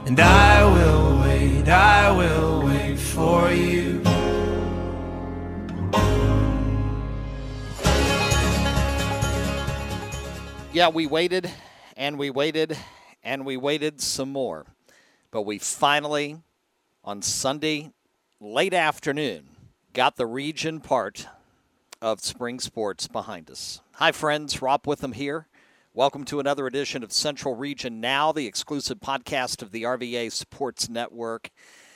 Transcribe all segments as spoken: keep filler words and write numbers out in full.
And I will wait, I will wait for you. Yeah, we waited, and we waited, and we waited some more. But we finally, on Sunday, late afternoon, got the region part of spring sports behind us. Hi, friends. Rob Witham here. Welcome to another edition of Central Region Now, the exclusive podcast of the R V A Sports Network.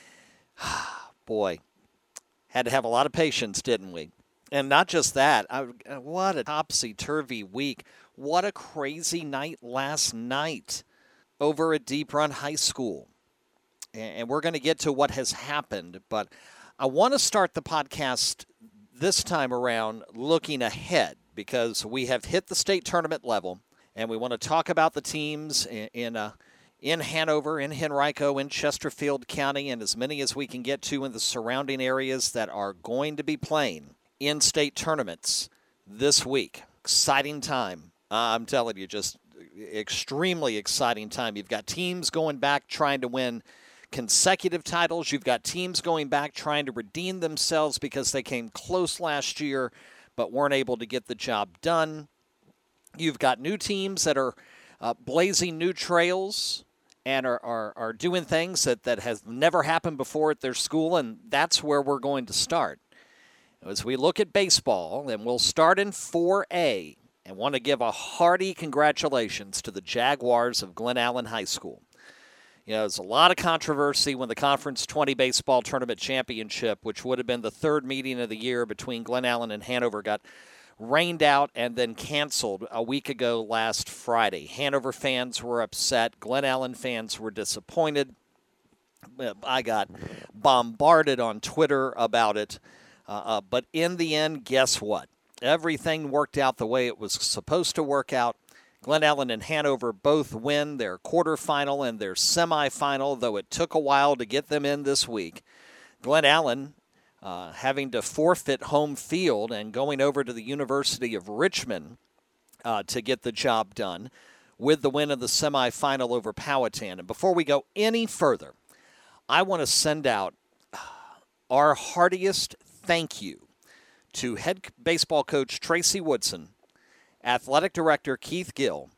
Boy, had to have a lot of patience, didn't we? And not just that, I, what a topsy-turvy week. What a crazy night last night over at Deep Run High School. And we're going to get to what has happened, but I want to start the podcast this time around looking ahead because we have hit the state tournament level, and we want to talk about the teams in in, uh, in Hanover, in Henrico, in Chesterfield County, and as many as we can get to in the surrounding areas that are going to be playing in state tournaments this week. Exciting time. Uh, I'm telling you, just extremely exciting time. You've got teams going back trying to win consecutive titles. You've got teams going back trying to redeem themselves because they came close last year but weren't able to get the job done. You've got new teams that are uh, blazing new trails and are, are, are doing things that, that has never happened before at their school, and that's where we're going to start. As we look at baseball, and we'll start in four A, and want to give a hearty congratulations to the Jaguars of Glen Allen High School. You know, there's a lot of controversy when the Conference twenty Baseball Tournament Championship, which would have been the third meeting of the year between Glen Allen and Hanover, got rained out and then canceled a week ago last Friday. Hanover fans were upset. Glen Allen fans were disappointed. I got bombarded on Twitter about it. Uh, uh, but in the end, guess what? Everything worked out the way it was supposed to work out. Glen Allen and Hanover both win their quarterfinal and their semifinal, though it took a while to get them in this week. Glen Allen uh, having to forfeit home field and going over to the University of Richmond uh, to get the job done with the win of the semifinal over Powhatan. And before we go any further, I want to send out our heartiest thank you to head baseball coach Tracy Woodson, athletic director Keith Gill,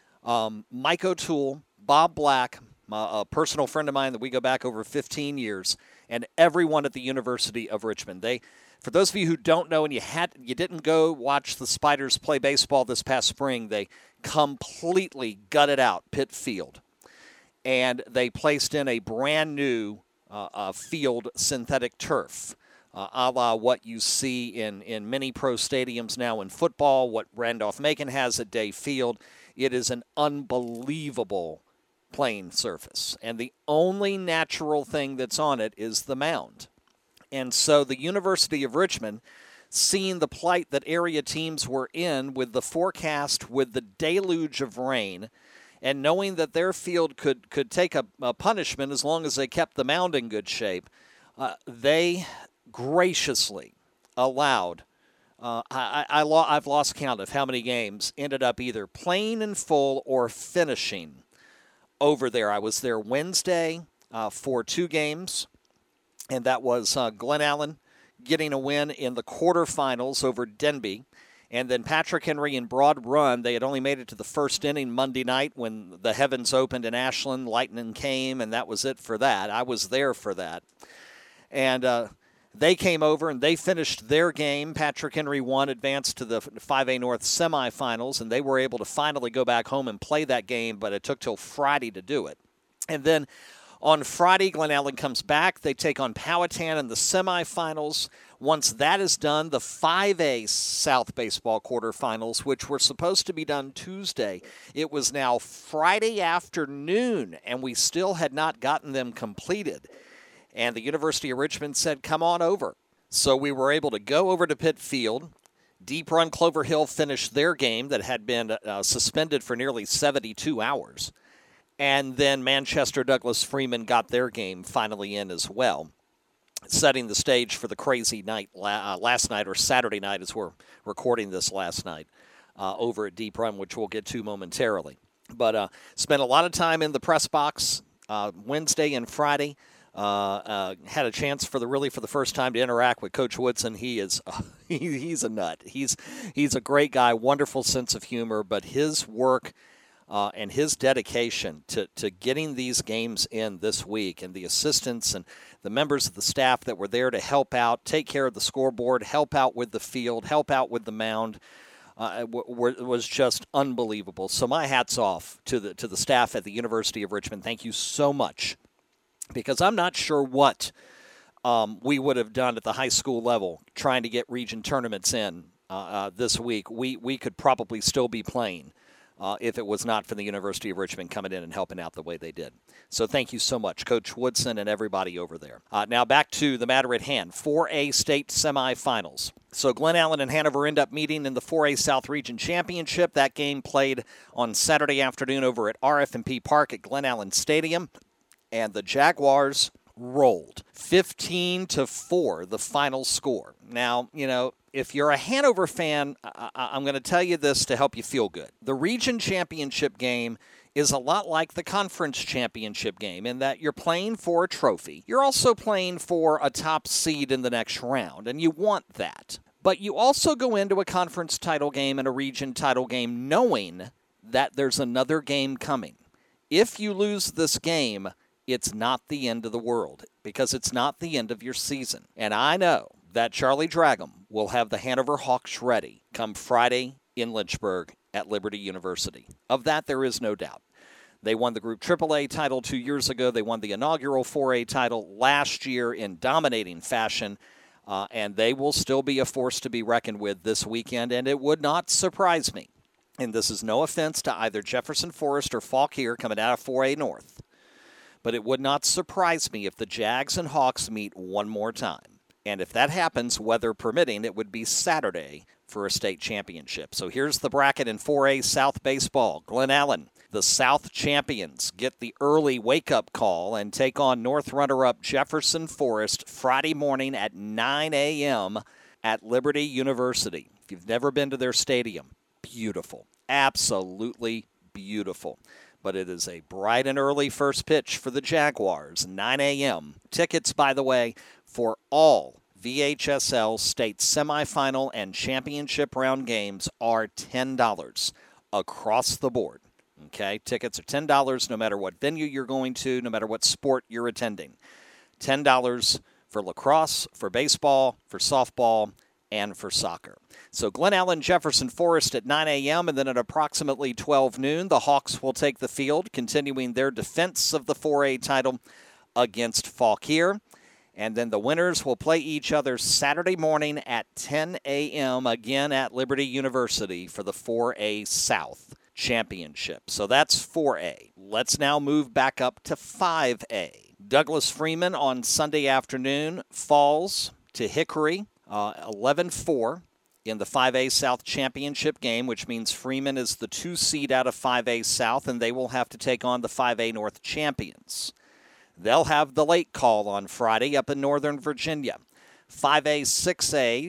um, Mike O'Toole, Bob Black, a personal friend of mine that we go back over fifteen years, and everyone at the University of Richmond. They, for those of you who don't know and you had you didn't go watch the Spiders play baseball this past spring, they completely gutted out Pitt Field, and they placed in a brand new uh, uh, field synthetic turf. Uh, a la what you see in, in many pro stadiums now in football, what Randolph-Macon has at Day Field. It is an unbelievable playing surface. And the only natural thing that's on it is the mound. And so the University of Richmond, seeing the plight that area teams were in with the forecast, with the deluge of rain, and knowing that their field could, could take a, a punishment as long as they kept the mound in good shape, uh, they graciously allowed, uh, I, I, I lo- I've lost count of how many games ended up either playing in full or finishing over there. I was there Wednesday uh, for two games, and that was uh, Glen Allen getting a win in the quarterfinals over Denby, and then Patrick Henry and Broad Run. They had only made it to the first inning Monday night when the heavens opened in Ashland, lightning came, and that was it for that. I was there for that. And uh, they came over and they finished their game. Patrick Henry won, advanced to the five A North semifinals, and they were able to finally go back home and play that game, but it took till Friday to do it. And then on Friday, Glen Allen comes back. They take on Powhatan in the semifinals. Once that is done, the five A South Baseball quarterfinals, which were supposed to be done Tuesday, it was now Friday afternoon, and we still had not gotten them completed. And the University of Richmond said, come on over. So we were able to go over to Pitt Field. Deep Run Clover Hill finished their game that had been uh, suspended for nearly seventy-two hours. And then Manchester Douglas Freeman got their game finally in as well, setting the stage for the crazy night la- uh, last night, or Saturday night as we're recording this last night, uh, over at Deep Run, which we'll get to momentarily. But uh, spent a lot of time in the press box uh, Wednesday and Friday. Uh, uh, had a chance for the really for the first time to interact with Coach Woodson. He is uh, he, he's a nut. He's he's a great guy, wonderful sense of humor, but his work uh, and his dedication to, to getting these games in this week, and the assistants and the members of the staff that were there to help out, take care of the scoreboard, help out with the field, help out with the mound, uh, w- w- was just unbelievable. So my hat's off to the to the staff at the University of Richmond. Thank you so much. Because I'm not sure what um, we would have done at the high school level trying to get region tournaments in uh, uh, this week. We we could probably still be playing uh, if it was not for the University of Richmond coming in and helping out the way they did. So thank you so much, Coach Woodson and everybody over there. Uh, now back to the matter at hand, four A state semifinals. So Glen Allen and Hanover end up meeting in the four A South Region Championship. That game played on Saturday afternoon over at R F and P Park at Glen Allen Stadium. And the Jaguars rolled fifteen to four, the final score. Now, you know, if you're a Hanover fan, I- I- I'm going to tell you this to help you feel good. The region championship game is a lot like the conference championship game in that you're playing for a trophy. You're also playing for a top seed in the next round, and you want that. But you also go into a conference title game and a region title game knowing that there's another game coming. If you lose this game, it's not the end of the world, because it's not the end of your season. And I know that Charlie Dragum will have the Hanover Hawks ready come Friday in Lynchburg at Liberty University. Of that, there is no doubt. They won the Group triple A title two years ago. They won the inaugural four A title last year in dominating fashion, uh, and they will still be a force to be reckoned with this weekend, and it would not surprise me. And this is no offense to either Jefferson Forest or Fauquier coming out of four A North. But it would not surprise me if the Jags and Hawks meet one more time. And if that happens, weather permitting, it would be Saturday for a state championship. So here's the bracket in four A South Baseball. Glen Allen, the South champions, get the early wake-up call and take on North runner-up Jefferson Forest Friday morning at nine a.m. at Liberty University. If you've never been to their stadium, beautiful. Absolutely beautiful. But it is a bright and early first pitch for the Jaguars, nine a.m. Tickets, by the way, for all V H S L state semifinal and championship round games are ten dollars across the board. Okay, tickets are ten dollars no matter what venue you're going to, no matter what sport you're attending. ten dollars for lacrosse, for baseball, for softball, and for soccer. So Glen Allen, Jefferson Forest at nine a.m. and then at approximately twelve noon, the Hawks will take the field, continuing their defense of the four A title against Fauquier. And then the winners will play each other Saturday morning at ten a.m. again at Liberty University for the four A South Championship. So that's four A. Let's now move back up to five A. Douglas Freeman on Sunday afternoon falls to Hickory uh, eleven four in the five A South Championship game, which means Freeman is the two seed out of five A South, and they will have to take on the five A North champions. They'll have the late call on Friday up in Northern Virginia. five A, six A,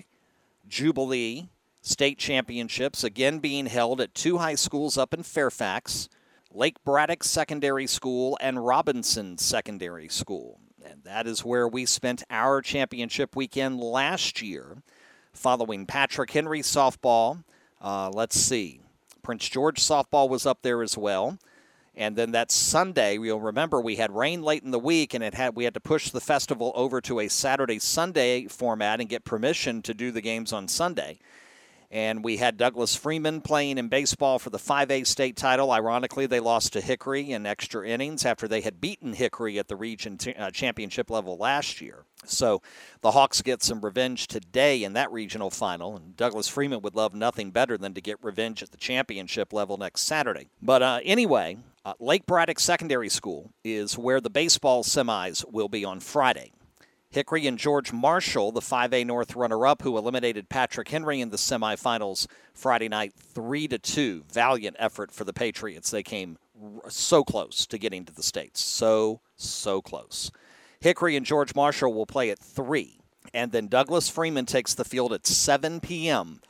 Jubilee State Championships, again being held at two high schools up in Fairfax, Lake Braddock Secondary School and Robinson Secondary School. And that is where we spent our championship weekend last year, following Patrick Henry softball. Uh, let's see. Prince George softball was up there as well. And then that Sunday, you'll remember we had rain late in the week, and it had we had to push the festival over to a Saturday-Sunday format and get permission to do the games on Sunday. And we had Douglas Freeman playing in baseball for the five A state title. Ironically, they lost to Hickory in extra innings after they had beaten Hickory at the region t- uh, championship level last year. So the Hawks get some revenge today in that regional final, and Douglas Freeman would love nothing better than to get revenge at the championship level next Saturday. But uh, anyway, uh, Lake Braddock Secondary School is where the baseball semis will be on Friday. Hickory and George Marshall, the five A North runner-up, who eliminated Patrick Henry in the semifinals Friday night three to two. Valiant effort for the Patriots. They came so close to getting to the States. So, so close. Hickory and George Marshall will play at three. And then Douglas Freeman takes the field at seven p.m.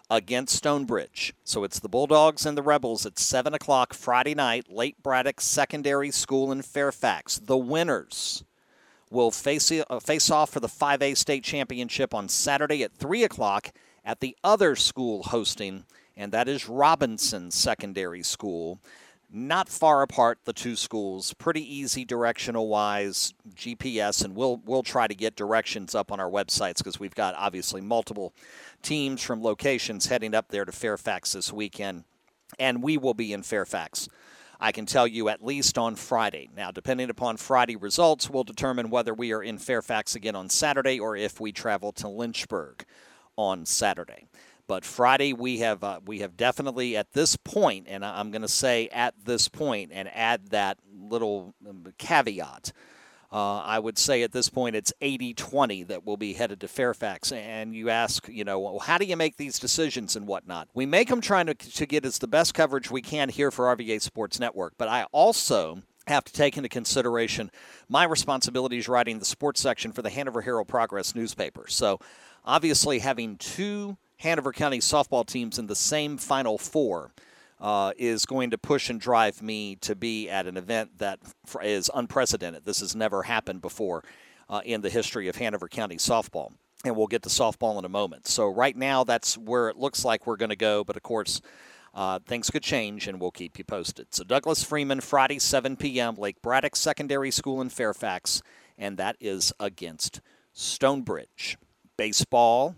against Stonebridge. So it's the Bulldogs and the Rebels at seven o'clock Friday night, Lake Braddock Secondary School in Fairfax. The winners will face, uh, face off for the five A state championship on Saturday at three o'clock at the other school hosting, and that is Robinson Secondary School. Not far apart, the two schools, pretty easy directional-wise, G P S, and we'll we'll try to get directions up on our websites because we've got obviously multiple teams from locations heading up there to Fairfax this weekend, and we will be in Fairfax, I can tell you, at least on Friday. Now, depending upon Friday results, we'll determine whether we are in Fairfax again on Saturday or if we travel to Lynchburg on Saturday. But Friday, we have uh, we have definitely at this point, and I'm going to say at this point and add that little caveat, uh, I would say at this point it's eighty twenty that will be headed to Fairfax. And you ask, you know, well, how do you make these decisions and whatnot? We make them trying to, to get us the best coverage we can here for R V A Sports Network. But I also have to take into consideration my responsibilities writing the sports section for the Hanover Herald Progress newspaper. So obviously having two Hanover County softball teams in the same Final Four uh, is going to push and drive me to be at an event that is unprecedented. This has never happened before uh, in the history of Hanover County softball, and we'll get to softball in a moment. So right now, that's where it looks like we're going to go, but of course, uh, things could change, and we'll keep you posted. So Douglas Freeman, Friday, seven p.m., Lake Braddock Secondary School in Fairfax, and that is against Stonebridge. Baseball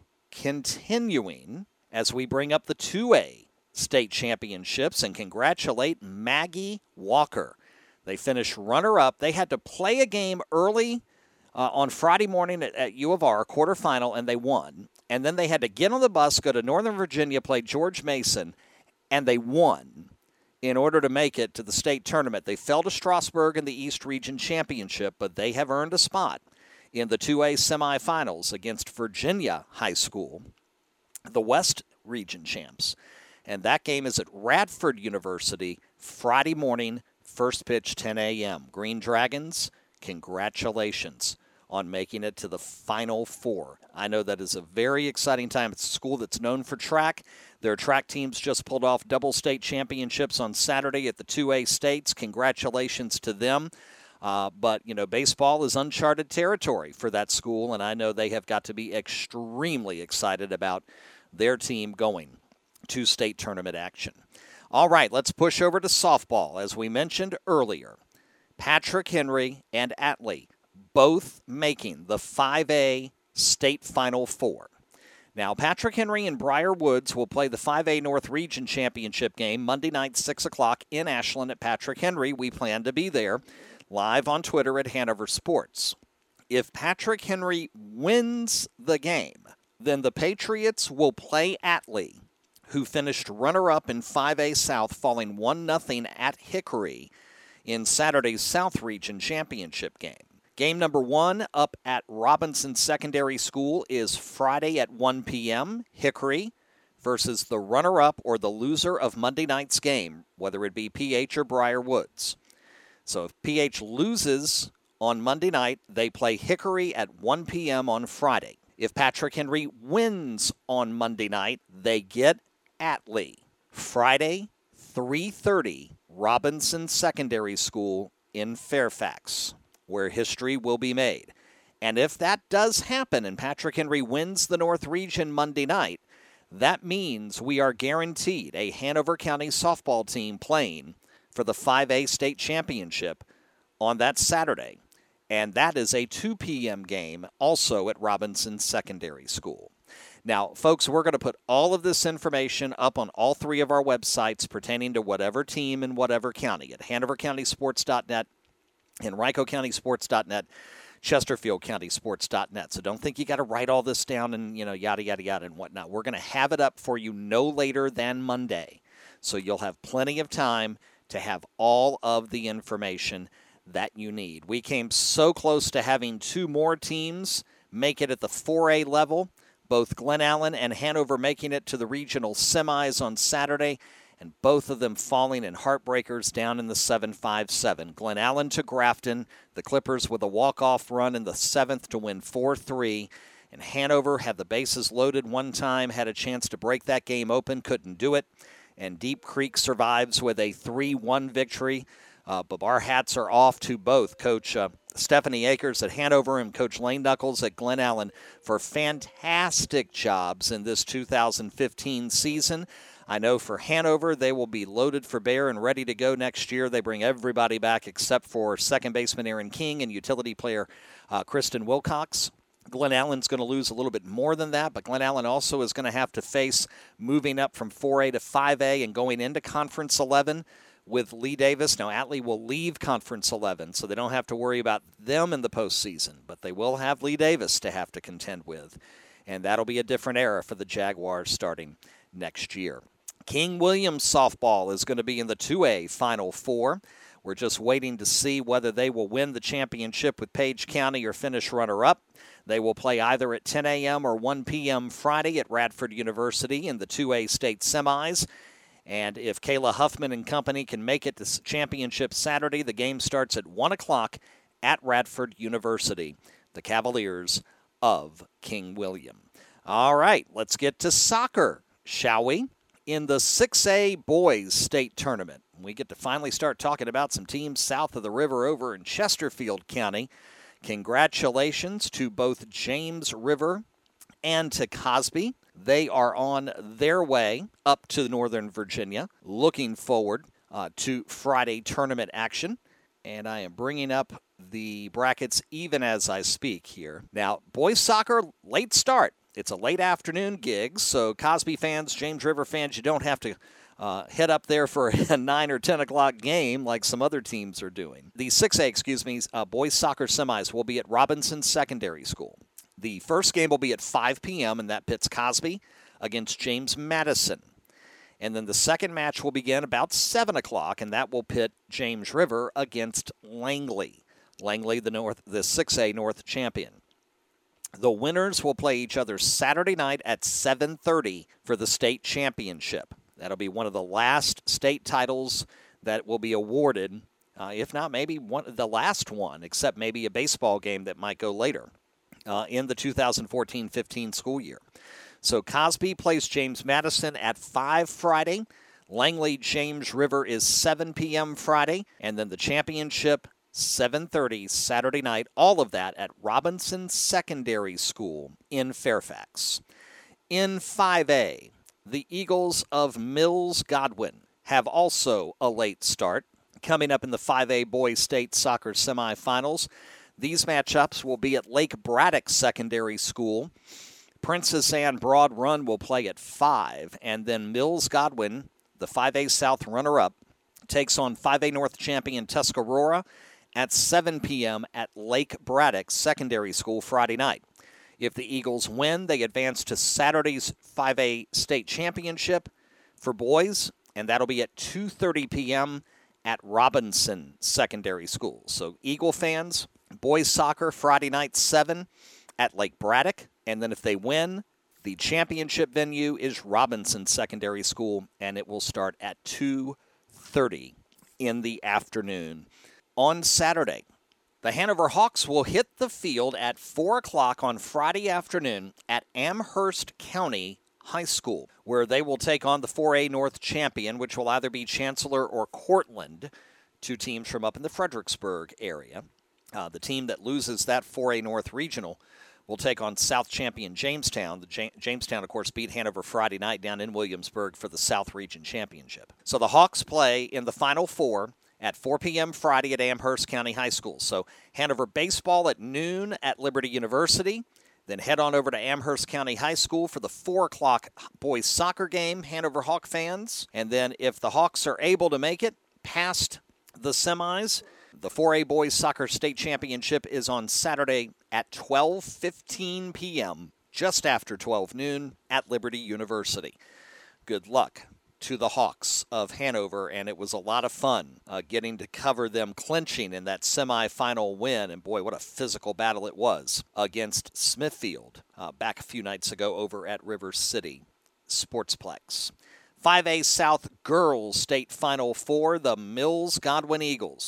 continuing as we bring up the two A state championships and congratulate Maggie Walker. They finished runner-up. They had to play a game early uh, on Friday morning at, at U of R, quarterfinal, and they won. And then they had to get on the bus, go to Northern Virginia, play George Mason, and they won in order to make it to the state tournament. They fell to Strasburg in the East Region Championship, but they have earned a spot in the two A semifinals against Virginia High School, the West Region champs. And that game is at Radford University Friday morning, first pitch ten a.m. Green Dragons, congratulations on making it to the Final Four. I know that is a very exciting time. It's a school that's known for track. Their track teams just pulled off double state championships on Saturday at the two A states. Congratulations to them. Uh, but, you know, baseball is uncharted territory for that school, and I know they have got to be extremely excited about their team going to state tournament action. All right, let's push over to softball. As we mentioned earlier, Patrick Henry and Atlee both making the five A state Final Four. Now, Patrick Henry and Briar Woods will play the five A North Region Championship game Monday night, six o'clock in Ashland at Patrick Henry. We plan to be there live on Twitter at Hanover Sports. If Patrick Henry wins the game, then the Patriots will play Atlee, who finished runner-up in five A South, falling one nothing at Hickory in Saturday's South Region Championship game. Game number one up at Robinson Secondary School is Friday at one p.m. Hickory versus the runner-up or the loser of Monday night's game, whether it be P H or Briar Woods. So if P H loses on Monday night, they play Hickory at one p.m. on Friday. If Patrick Henry wins on Monday night, they get Atlee. Friday, three thirty, Robinson Secondary School in Fairfax, where history will be made. And if that does happen and Patrick Henry wins the North Region Monday night, that means we are guaranteed a Hanover County softball team playing for the five A state championship on that Saturday. And that is a two p.m. game also at Robinson Secondary School. Now, folks, we're going to put all of this information up on all three of our websites pertaining to whatever team in whatever county at Hanover County Sports dot net, Henrico County Sports dot net, Chesterfield County Sports dot net. So don't think you got to write all this down and, you know, yada, yada, yada and whatnot. We're going to have it up for you no later than Monday. So you'll have plenty of time to have all of the information that you need. We came so close to having two more teams make it at the four A level, both Glen Allen and Hanover making it to the regional semis on Saturday, and both of them falling in heartbreakers down in the seven five seven. Glen Allen to Grafton, the Clippers with a walk-off run in the seventh to win four three, And Hanover had the bases loaded one time, had a chance to break that game open, couldn't do it. And Deep Creek survives with a three one victory. Uh, but our hats are off to both Coach uh, Stephanie Akers at Hanover and Coach Lane Knuckles at Glen Allen for fantastic jobs in this two thousand fifteen season. I know for Hanover, they will be loaded for bear and ready to go next year. They bring everybody back except for second baseman Aaron King and utility player uh, Kristen Wilcox. Glen Allen's going to lose a little bit more than that, but Glen Allen also is going to have to face moving up from four A to five A and going into Conference eleven with Lee Davis. Now, Atlee will leave Conference eleven, so they don't have to worry about them in the postseason, but they will have Lee Davis to have to contend with, and that'll be a different era for the Jaguars starting next year. King Williams softball is going to be in the two A Final Four. We're just waiting to see whether they will win the championship with Page County or finish runner-up. They will play either at ten a.m. or one p.m. Friday at Radford University in the two A state semis. And if Kayla Huffman and company can make it to championship Saturday, the game starts at one o'clock at Radford University, the Cavaliers of King William. All right, let's get to soccer, shall we? In the six A boys state tournament, we get to finally start talking about some teams south of the river over in Chesterfield County. Congratulations to both James River and to Cosby. They are on their way up to Northern Virginia. Looking forward uh, to Friday tournament action. And I am bringing up the brackets even as I speak here. Now, boys soccer, late start. It's a late afternoon gig, so Cosby fans, James River fans, you don't have to uh, head up there for a nine or ten o'clock game like some other teams are doing. The six A, excuse me, uh, boys soccer semis will be at Robinson Secondary School. The first game will be at five p.m., and that pits Cosby against James Madison. And then the second match will begin about seven o'clock, and that will pit James River against Langley. Langley, the North, the six A North champion. The winners will play each other Saturday night at seven thirty for the state championship. That'll be one of the last state titles that will be awarded, uh, if not maybe one the last one, except maybe a baseball game that might go later uh, in the two thousand fourteen fifteen school year. So Cosby plays James Madison at five Friday. Langley James River is seven p.m. Friday. And then the championship, seven thirty Saturday night. All of that at Robinson Secondary School in Fairfax. In five A, the Eagles of Mills Godwin have also a late start. Coming up in the five A Boys State Soccer semifinals, these matchups will be at Lake Braddock Secondary School. Princess Anne Broad Run will play at five, and then Mills Godwin, the five A South runner-up, takes on five A North champion Tuscarora at seven p.m. at Lake Braddock Secondary School Friday night. If the Eagles win, they advance to Saturday's five A State Championship for boys, and that'll be at two thirty p.m. at Robinson Secondary School. So Eagle fans, boys soccer Friday night seven at Lake Braddock. And then if they win, the championship venue is Robinson Secondary School, and it will start at two thirty in the afternoon. On Saturday, the Hanover Hawks will hit the field at four o'clock on Friday afternoon at Amherst County High School, where they will take on the four A North champion, which will either be Chancellor or Cortland, two teams from up in the Fredericksburg area. Uh, the team that loses that four A North regional will take on South champion Jamestown. The J- Jamestown, of course, beat Hanover Friday night down in Williamsburg for the South Region Championship. So the Hawks play in the Final Four at four p.m. Friday at Amherst County High School. So Hanover baseball at noon at Liberty University. Then head on over to Amherst County High School for the four o'clock boys soccer game, Hanover Hawk fans. And then if the Hawks are able to make it past the semis, the four A Boys Soccer State Championship is on Saturday at twelve fifteen p.m., just after twelve noon, at Liberty University. Good luck to the Hawks of Hanover, and it was a lot of fun uh, getting to cover them clinching in that semifinal win. And boy, what a physical battle it was against Smithfield uh, back a few nights ago over at River City Sportsplex. five A South Girls State Final Four, the Mills Godwin Eagles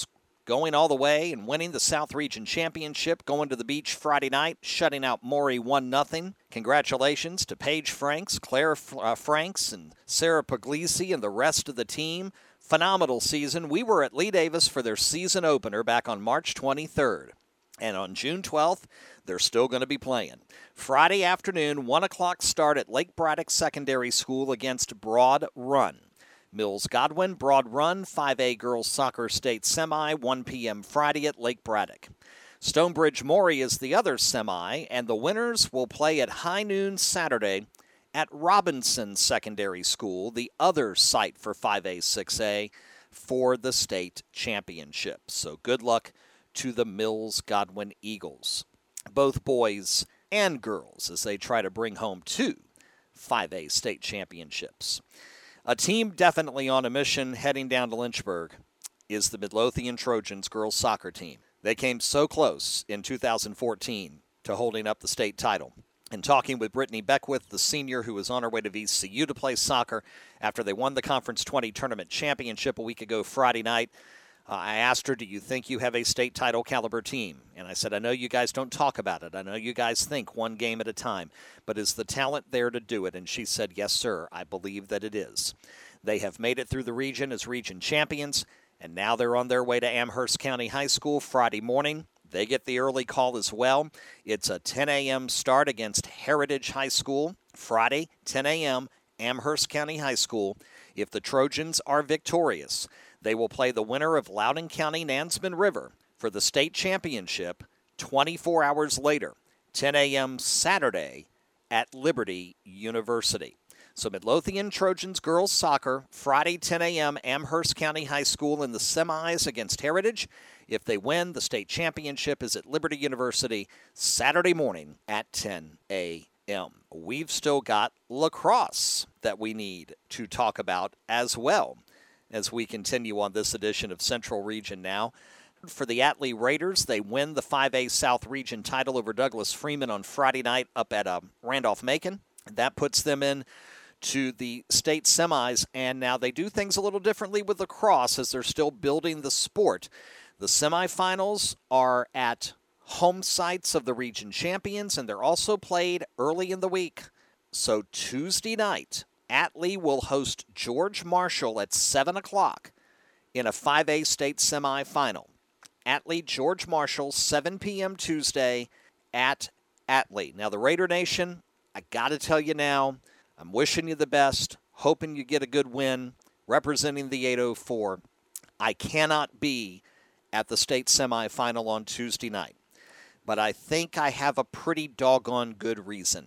going all the way and winning the South Region Championship, going to the beach Friday night, shutting out Maury one nothing. Congratulations to Paige Franks, Claire uh, Franks, and Sarah Puglisi and the rest of the team. Phenomenal season. We were at Lee Davis for their season opener back on March twenty-third. And on June twelfth, they're still going to be playing. Friday afternoon, one o'clock start at Lake Braddock Secondary School against Broad Run. Mills Godwin, Broad Run, five A Girls Soccer State Semi, one p.m. Friday at Lake Braddock. Stonebridge Maury is the other semi, and the winners will play at high noon Saturday at Robinson Secondary School, the other site for five A, six A, for the state championship. So good luck to the Mills Godwin Eagles, both boys and girls, as they try to bring home two five A state championships. A team definitely on a mission heading down to Lynchburg is the Midlothian Trojans girls soccer team. They came so close in two thousand fourteen to holding up the state title. And talking with Brittany Beckwith, the senior who was on her way to V C U to play soccer after they won the Conference twenty tournament championship a week ago Friday night, Uh, I asked her, do you think you have a state title caliber team? And I said, I know you guys don't talk about it. I know you guys think one game at a time. But is the talent there to do it? And she said, yes, sir. I believe that it is. They have made it through the region as region champions, and now they're on their way to Amherst County High School Friday morning. They get the early call as well. It's a ten a.m. start against Heritage High School. Friday, ten a.m., Amherst County High School. If the Trojans are victorious, they will play the winner of Loudoun County Nansemond River for the state championship twenty-four hours later, ten a.m. Saturday at Liberty University. So Midlothian Trojans girls soccer, Friday, ten a.m., Amherst County High School in the semis against Heritage. If they win, the state championship is at Liberty University Saturday morning at ten a.m. We've still got lacrosse that we need to talk about as well as we continue on this edition of Central Region Now. For the Atlee Raiders, they win the five A South Region title over Douglas Freeman on Friday night up at uh, Randolph-Macon. That puts them in to the state semis, and now they do things a little differently with lacrosse as they're still building the sport. The semifinals are at home sites of the region champions, and they're also played early in the week. So Tuesday night, Atlee will host George Marshall at seven o'clock in a five A state semifinal. Atlee, George Marshall, seven p.m. Tuesday at Atlee. Now, the Raider Nation, I got to tell you now, I'm wishing you the best, hoping you get a good win, representing the eight oh four. I cannot be at the state semifinal on Tuesday night, but I think I have a pretty doggone good reason.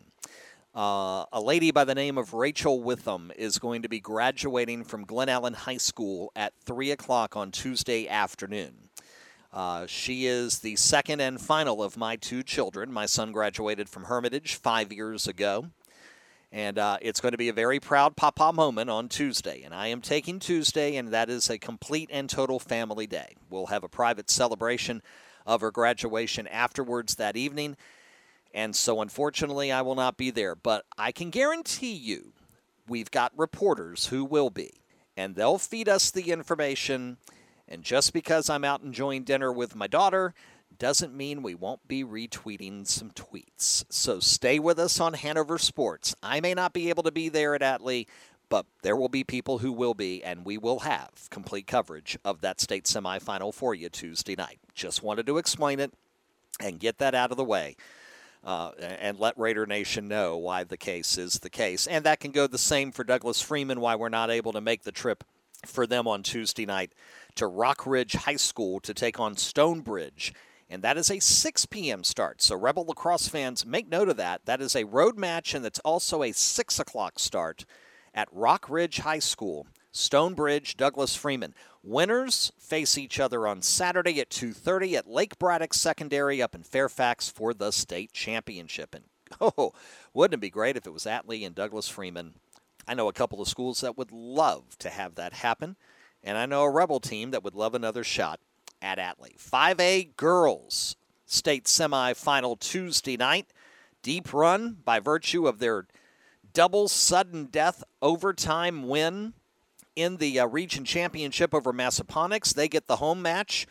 Uh, a lady by the name of Rachel Witham is going to be graduating from Glen Allen High School at three o'clock on Tuesday afternoon. Uh, she is the second and final of my two children. My son graduated from Hermitage five years ago. And uh, it's going to be a very proud papa moment on Tuesday. And I am taking Tuesday, and that is a complete and total family day. We'll have a private celebration of her graduation afterwards that evening. And so, unfortunately, I will not be there. But I can guarantee you we've got reporters who will be. And they'll feed us the information. And just because I'm out enjoying dinner with my daughter doesn't mean we won't be retweeting some tweets. So stay with us on Hanover Sports. I may not be able to be there at Atlee, but there will be people who will be, and we will have complete coverage of that state semifinal for you Tuesday night. Just wanted to explain it and get that out of the way. Uh, and let Raider Nation know why the case is the case. And that can go the same for Douglas Freeman, why we're not able to make the trip for them on Tuesday night to Rock Ridge High School to take on Stonebridge. And that is a six p.m. start. So Rebel lacrosse fans, make note of that. That is a road match, and it's also a six o'clock start at Rock Ridge High School. Stonebridge, Douglas Freeman. Winners face each other on Saturday at two thirty at Lake Braddock Secondary up in Fairfax for the state championship. And, oh, wouldn't it be great if it was Atlee and Douglas Freeman? I know a couple of schools that would love to have that happen, and I know a Rebel team that would love another shot at Atlee. five A girls state semifinal Tuesday night. Deep Run, by virtue of their double sudden death overtime win in the uh, region championship over Massaponax. They get the home match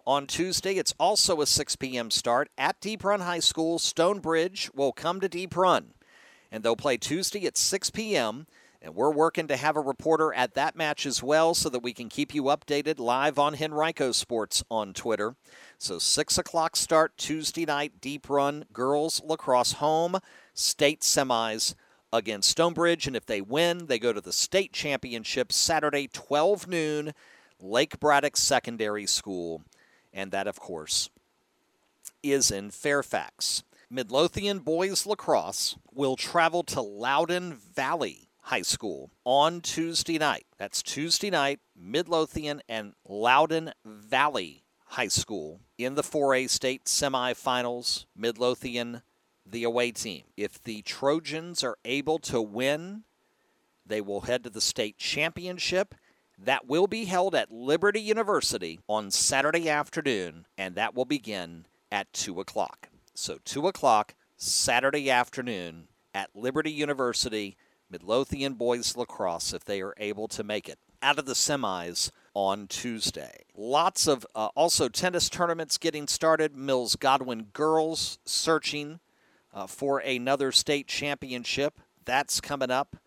On Tuesday, it's also a six p.m. start at Deep Run High School. Stonebridge will come to Deep Run, and they'll play Tuesday at six p.m., and we're working to have a reporter at that match as well so that we can keep you updated live on Henrico Sports on Twitter. So six o'clock start Tuesday night, Deep Run girls lacrosse home, state semis against Stonebridge. And if they win, they go to the state championship Saturday, twelve noon, Lake Braddock Secondary School. And that, of course, is in Fairfax. Midlothian boys lacrosse will travel to Loudoun Valley High School on Tuesday night. That's Tuesday night, Midlothian and Loudoun Valley High School in the four A state semifinals. Midlothian, the away team. If the Trojans are able to win, they will head to the state championship. That will be held at Liberty University on Saturday afternoon, and that will begin at two o'clock. So two o'clock Saturday afternoon at Liberty University, Midlothian boys lacrosse, if they are able to make it out of the semis on Tuesday. Lots of uh, also tennis tournaments getting started. Mills Godwin girls searching uh, for another state championship. That's coming up.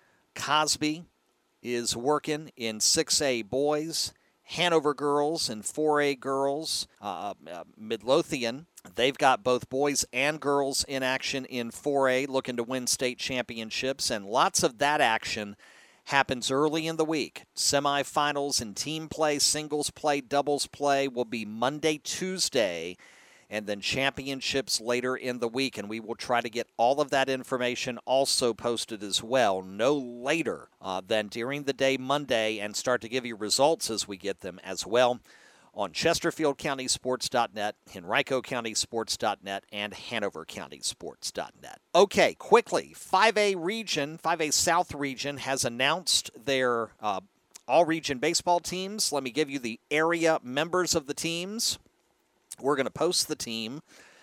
Cosby is working in six A boys. Hanover girls and four A girls. Uh, uh, Midlothian, they've got both boys and girls in action in four A, looking to win state championships, and lots of that action happens early in the week. Semifinals and team play, singles play, doubles play will be Monday, Tuesday, and then championships later in the week. And we will try to get all of that information also posted as well, no later uh, than during the day Monday, and start to give you results as we get them as well on Chesterfield County Sports dot net, Henrico County Sports dot net, and Hanover County Sports dot net. Okay, quickly, five A region, five A South region has announced their uh, all-region baseball teams. Let me give you the area members of the teams. We're going to post the team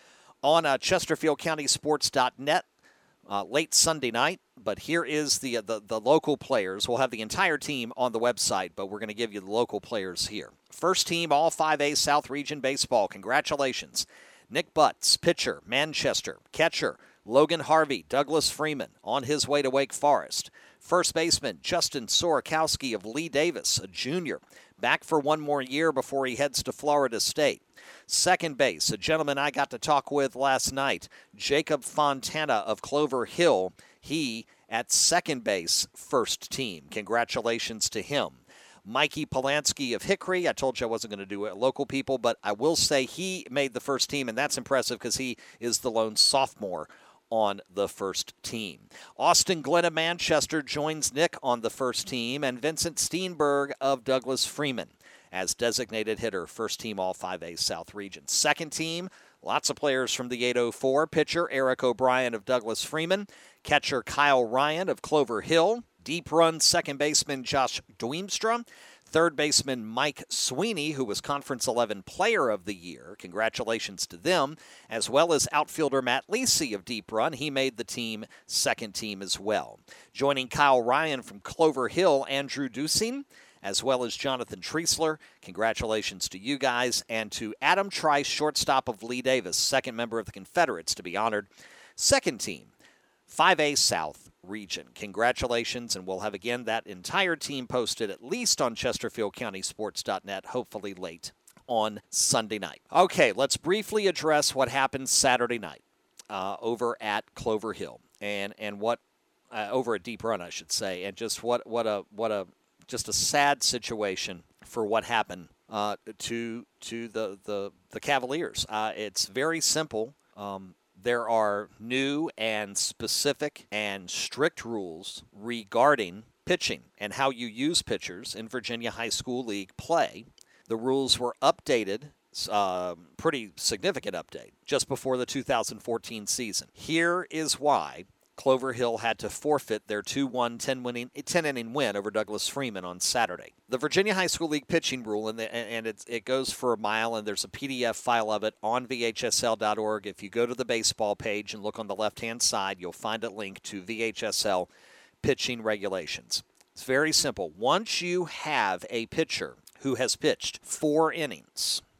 on uh, Chesterfield County Sports dot net uh, late Sunday night. But here is the, uh, the the local players. We'll have the entire team on the website, but we're going to give you the local players here. First team, all five A South Region Baseball. Congratulations. Nick Butts, pitcher, Manchester. Catcher, Logan Harvey, Douglas Freeman, on his way to Wake Forest. First baseman, Justin Sorakowski of Lee Davis, a junior, back for one more year before he heads to Florida State. Second base, a gentleman I got to talk with last night, Jacob Fontana of Clover Hill. He at second base, first team. Congratulations to him. Mikey Polanski of Hickory. I told you I wasn't going to do it local people, but I will say he made the first team, and that's impressive because he is the lone sophomore on the first team. Austin Glenn of Manchester joins Nick on the first team, and Vincent Steenberg of Douglas Freeman as designated hitter, first team all five A South Region. Second team, lots of players from the eight oh four. Pitcher Eric O'Brien of Douglas Freeman. Catcher Kyle Ryan of Clover Hill. Deep run second baseman Josh Dweemstra. Third baseman Mike Sweeney, who was Conference eleven Player of the Year. Congratulations to them. As well as outfielder Matt Lisi of Deep Run. He made the team second team as well. Joining Kyle Ryan from Clover Hill, Andrew Dusing, as well as Jonathan Treisler. Congratulations to you guys. And to Adam Trice, shortstop of Lee Davis, second member of the Confederates to be honored. Second team, five A South Region. Congratulations, and we'll have again that entire team posted at least on Chesterfield County Sports dot net, hopefully late on Sunday night. Okay, let's briefly address what happened Saturday night uh, over at Clover Hill, and and what uh, over at Deep Run, I should say, and just what what a what a just a sad situation for what happened uh, to to the the the Cavaliers. Uh, it's very simple. Um, There are new and specific and strict rules regarding pitching and how you use pitchers in Virginia High School League play. The rules were updated, uh, pretty significant update, just before the two thousand fourteen season. Here is why Clover Hill had to forfeit their two one ten-inning win over Douglas Freeman on Saturday. The Virginia High School League pitching rule, and, the, and it's, it goes for a mile, and there's a P D F file of it on V H S L dot org. If you go to the baseball page and look on the left-hand side, you'll find a link to V H S L pitching regulations. It's very simple. Once you have a pitcher who has pitched four innings,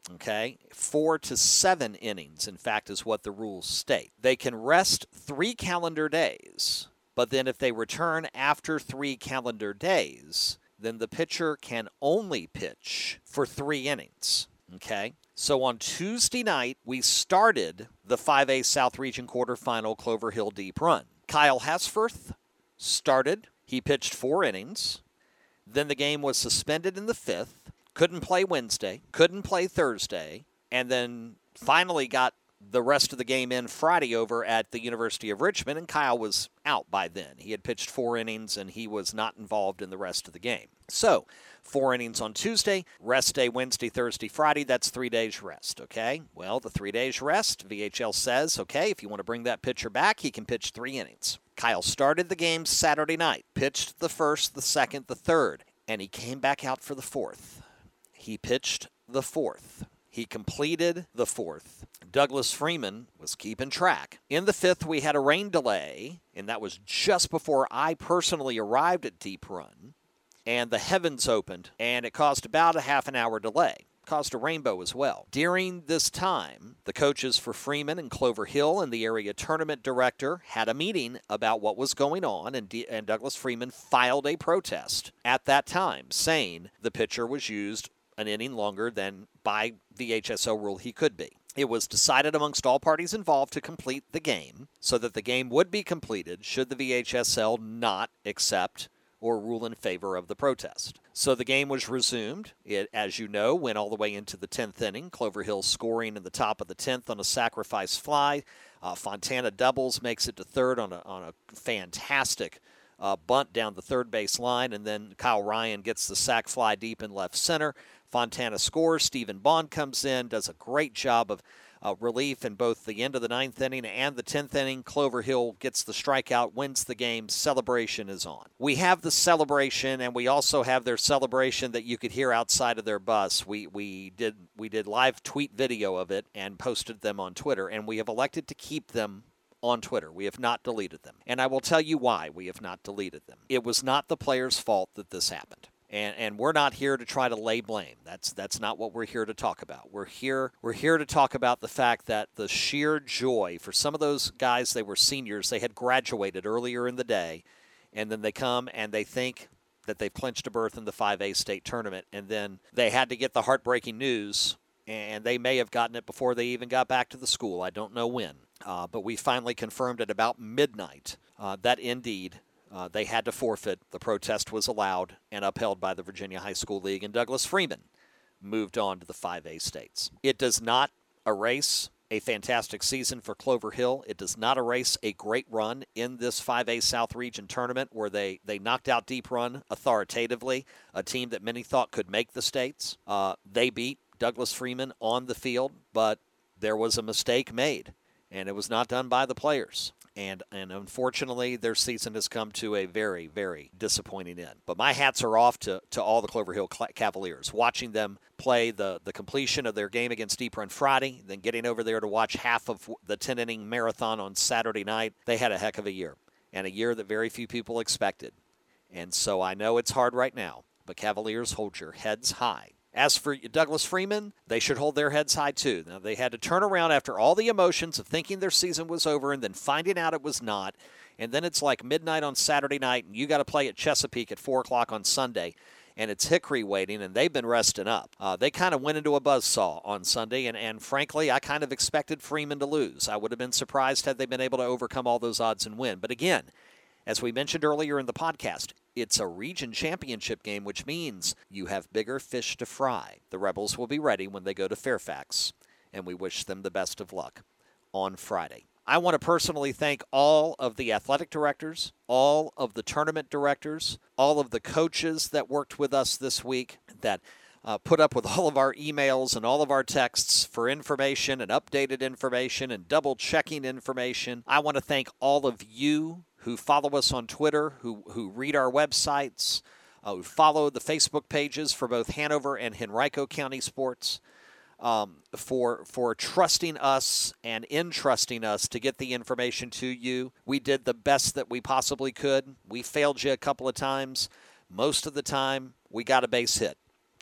Okay, four to seven innings, in fact, is what the rules state. They can rest three calendar days, but then if they return after three calendar days, then the pitcher can only pitch for three innings. Okay, so on Tuesday night, we started the five A South Region quarterfinal Clover Hill Deep Run. Kyle Hasforth started. He pitched four innings. Then the game was suspended in the fifth. Couldn't play Wednesday, couldn't play Thursday, and then finally got the rest of the game in Friday over at the University of Richmond, and Kyle was out by then. He had pitched four innings, and he was not involved in the rest of the game. So, four innings on Tuesday, rest day Wednesday, Thursday, Friday, that's three days rest, okay? Well, the three days rest, V H L says, okay, if you want to bring that pitcher back, he can pitch three innings. Kyle started the game Saturday night, pitched the first, the second, the third, and he came back out for the fourth. He pitched the fourth. He completed the fourth. Douglas Freeman was keeping track. In the fifth, we had a rain delay, and that was just before I personally arrived at Deep Run, and the heavens opened, and it caused about a half an hour delay. Caused a rainbow as well. During this time, the coaches for Freeman and Clover Hill and the area tournament director had a meeting about what was going on, and, D- and Douglas Freeman filed a protest at that time, saying the pitcher was used an inning longer than by V H S O rule he could be. It was decided amongst all parties involved to complete the game so that the game would be completed should the V H S L not accept or rule in favor of the protest. So the game was resumed. It, as you know, went all the way into the tenth inning. Clover Hill scoring in the top of the tenth on a sacrifice fly. Uh, Fontana doubles, makes it to third on a, on a fantastic uh, bunt down the third base line, and then Kyle Ryan gets the sac fly deep in left center. Fontana scores. Stephen Bond comes in, does a great job of uh, relief in both the end of the ninth inning and the tenth inning. Clover Hill gets the strikeout, wins the game. Celebration is on. We have the celebration, and we also have their celebration that you could hear outside of their bus. We we did we did live tweet video of it and posted them on Twitter, and we have elected to keep them on Twitter. We have not deleted them. And I will tell you why we have not deleted them. It was not the players' fault that this happened. And, and we're not here to try to lay blame. That's that's not what we're here to talk about. We're here we're here to talk about the fact that the sheer joy for some of those guys, they were seniors, they had graduated earlier in the day, and then they come and they think that they've clinched a berth in the five A state tournament, and then they had to get the heartbreaking news, and they may have gotten it before they even got back to the school. I don't know when. Uh, but we finally confirmed at about midnight uh, that indeed Uh, they had to forfeit. The protest was allowed and upheld by the Virginia High School League, and Douglas Freeman moved on to the five A states. It does not erase a fantastic season for Clover Hill. It does not erase a great run in this five A South Region tournament where they, they knocked out Deep Run authoritatively, a team that many thought could make the states. Uh, they beat Douglas Freeman on the field, but there was a mistake made, and it was not done by the players. And and unfortunately, their season has come to a very, very disappointing end. But my hats are off to, to all the Clover Hill Cavaliers. Watching them play the, the completion of their game against Deep Run Friday, then getting over there to watch half of the ten-inning marathon on Saturday night, they had a heck of a year, and a year that very few people expected. And so I know it's hard right now, but Cavaliers, hold your heads high. As for Douglas Freeman, they should hold their heads high too. Now, they had to turn around after all the emotions of thinking their season was over and then finding out it was not. And then it's like midnight on Saturday night, and you got to play at Chesapeake at four o'clock on Sunday, and it's Hickory waiting, and they've been resting up. Uh, they kind of went into a buzzsaw on Sunday, and, and frankly, I kind of expected Freeman to lose. I would have been surprised had they been able to overcome all those odds and win. But again, as we mentioned earlier in the podcast, it's a region championship game, which means you have bigger fish to fry. The Rebels will be ready when they go to Fairfax, and we wish them the best of luck on Friday. I want to personally thank all of the athletic directors, all of the tournament directors, all of the coaches that worked with us this week, that uh, put up with all of our emails and all of our texts for information and updated information and double-checking information. I want to thank all of you who follow us on Twitter, who who read our websites, uh, who follow the Facebook pages for both Hanover and Henrico County Sports, um, for for trusting us and entrusting us to get the information to you. We did the best that we possibly could. We failed you a couple of times. Most of the time, we got a base hit.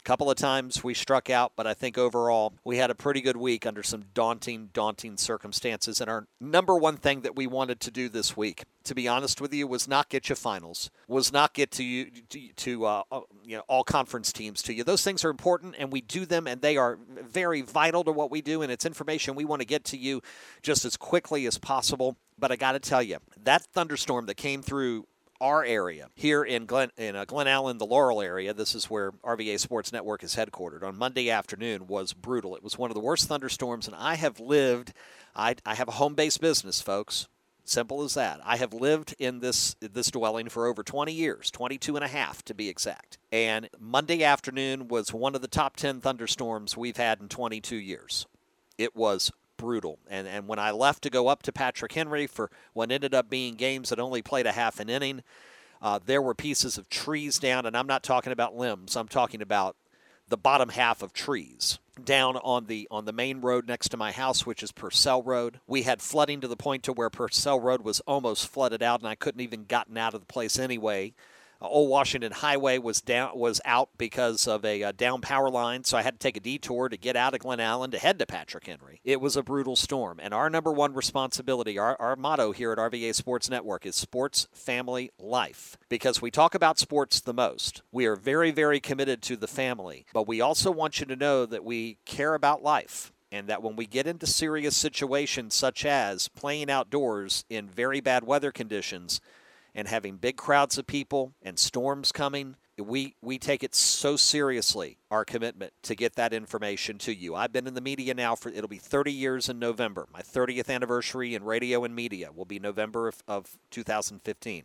A couple of times we struck out, but I think overall we had a pretty good week under some daunting, daunting circumstances. And our number one thing that we wanted to do this week, to be honest with you, was not get you finals, was not get to you to, to uh, you know, all conference teams to you. Those things are important, and we do them, and they are very vital to what we do, and it's information we want to get to you just as quickly as possible. But I got to tell you, that thunderstorm that came through our area here in Glen in uh, Glen Allen, the Laurel area, this is where R V A Sports Network is headquartered, on Monday afternoon was brutal. It was one of the worst thunderstorms, and I have lived, I, I have a home-based business, folks. Simple as that. I have lived in this this dwelling for over twenty years, twenty-two and a half to be exact. And Monday afternoon was one of the top ten thunderstorms we've had in twenty-two years. It was brutal. And and when I left to go up to Patrick Henry for what ended up being games that only played a half an inning, uh, there were pieces of trees down, and I'm not talking about limbs. I'm talking about the bottom half of trees down on the on the main road next to my house, which is Purcell Road. We had flooding to the point to where Purcell Road was almost flooded out, and I couldn't even gotten out of the place anyway. Old Washington Highway was down was out because of a uh, down power line, so I had to take a detour to get out of Glen Allen to head to Patrick Henry. It was a brutal storm, and our number one responsibility, our, our motto here at R V A Sports Network is sports, family, life, because we talk about sports the most. We are very, very committed to the family, but we also want you to know that we care about life, and that when we get into serious situations such as playing outdoors in very bad weather conditions, and having big crowds of people and storms coming, we, we take it so seriously, our commitment to get that information to you. I've been in the media now for, it'll be thirty years in November. My thirtieth anniversary in radio and media will be November of, of two thousand fifteen.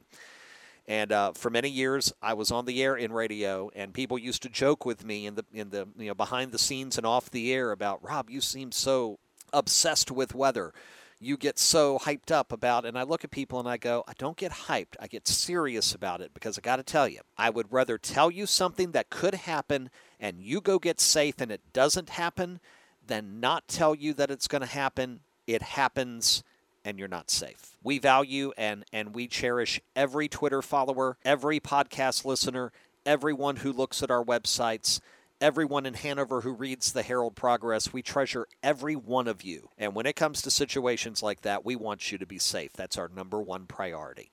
And uh, for many years, I was on the air in radio, and people used to joke with me in the in the you know behind the scenes and off the air about, Rob, you seem so obsessed with weather. You get so hyped up about it. And I look at people and I go, I don't get hyped. I get serious about it, because I got to tell you, I would rather tell you something that could happen and you go get safe and it doesn't happen than not tell you that it's going to happen. It happens and you're not safe. We value and, and we cherish every Twitter follower, every podcast listener, everyone who looks at our websites, everyone in Hanover who reads the Herald Progress. We treasure every one of you. And when it comes to situations like that, we want you to be safe. That's our number one priority.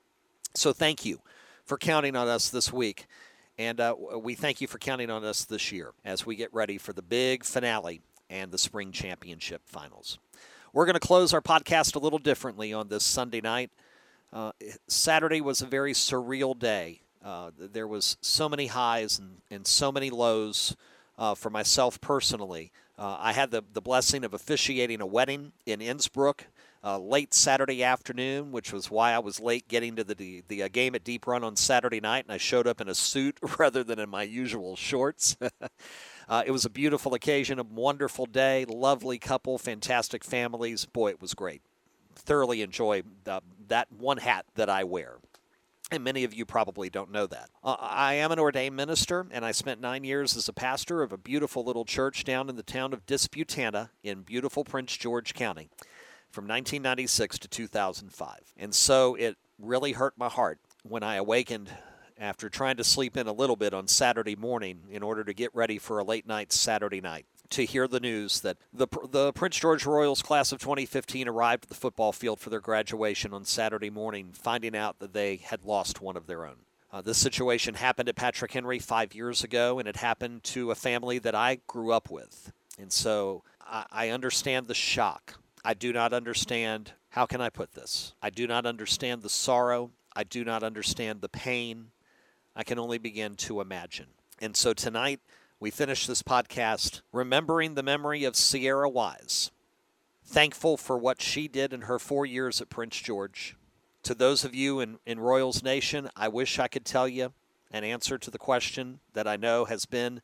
So thank you for counting on us this week. And uh, we thank you for counting on us this year as we get ready for the big finale and the spring championship finals. We're going to close our podcast a little differently on this Sunday night. Uh, Saturday was a very surreal day. Uh, there was so many highs and, and so many lows uh, for myself personally. Uh, I had the, the blessing of officiating a wedding in Innsbruck uh, late Saturday afternoon, which was why I was late getting to the, the, the uh, game at Deep Run on Saturday night, and I showed up in a suit rather than in my usual shorts. uh, it was a beautiful occasion, a wonderful day, lovely couple, fantastic families. Boy, it was great. Thoroughly enjoy the, that one hat that I wear. And many of you probably don't know that. Uh, I am an ordained minister, and I spent nine years as a pastor of a beautiful little church down in the town of Disputanta in beautiful Prince George County from nineteen ninety-six to two thousand five. And so it really hurt my heart when I awakened after trying to sleep in a little bit on Saturday morning in order to get ready for a late night Saturday night, to hear the news that the the Prince George Royals class of twenty fifteen arrived at the football field for their graduation on Saturday morning, finding out that they had lost one of their own. Uh, this situation happened at Patrick Henry five years ago, and it happened to a family that I grew up with. And so I, I understand the shock. I do not understand, how can I put this? I do not understand the sorrow. I do not understand the pain. I can only begin to imagine. And so tonight, we finish this podcast remembering the memory of Sierra Wise, thankful for what she did in her four years at Prince George. To those of you in, in Royals Nation, I wish I could tell you an answer to the question that I know has been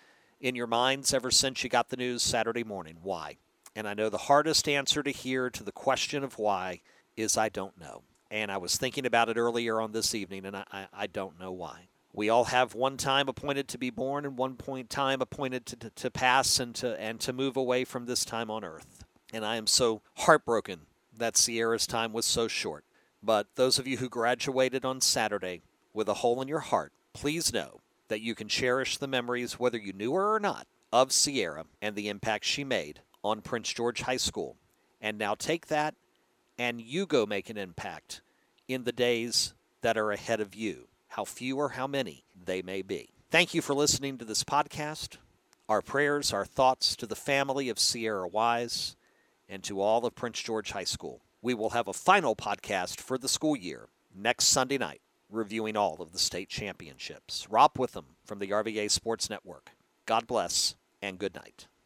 in your minds ever since you got the news Saturday morning. Why? And I know the hardest answer to hear to the question of why is I don't know. And I was thinking about it earlier on this evening, and I, I, I don't know why. We all have one time appointed to be born and one point time appointed to, to, to pass and to and to move away from this time on earth. And I am so heartbroken that Sierra's time was so short. But those of you who graduated on Saturday with a hole in your heart, please know that you can cherish the memories, whether you knew her or not, of Sierra and the impact she made on Prince George High School. And now take that and you go make an impact in the days that are ahead of you, how few or how many they may be. Thank you for listening to this podcast. Our prayers, our thoughts to the family of Sierra Wise and to all of Prince George High School. We will have a final podcast for the school year next Sunday night, reviewing all of the state championships. Rob Witham from the R V A Sports Network. God bless and good night.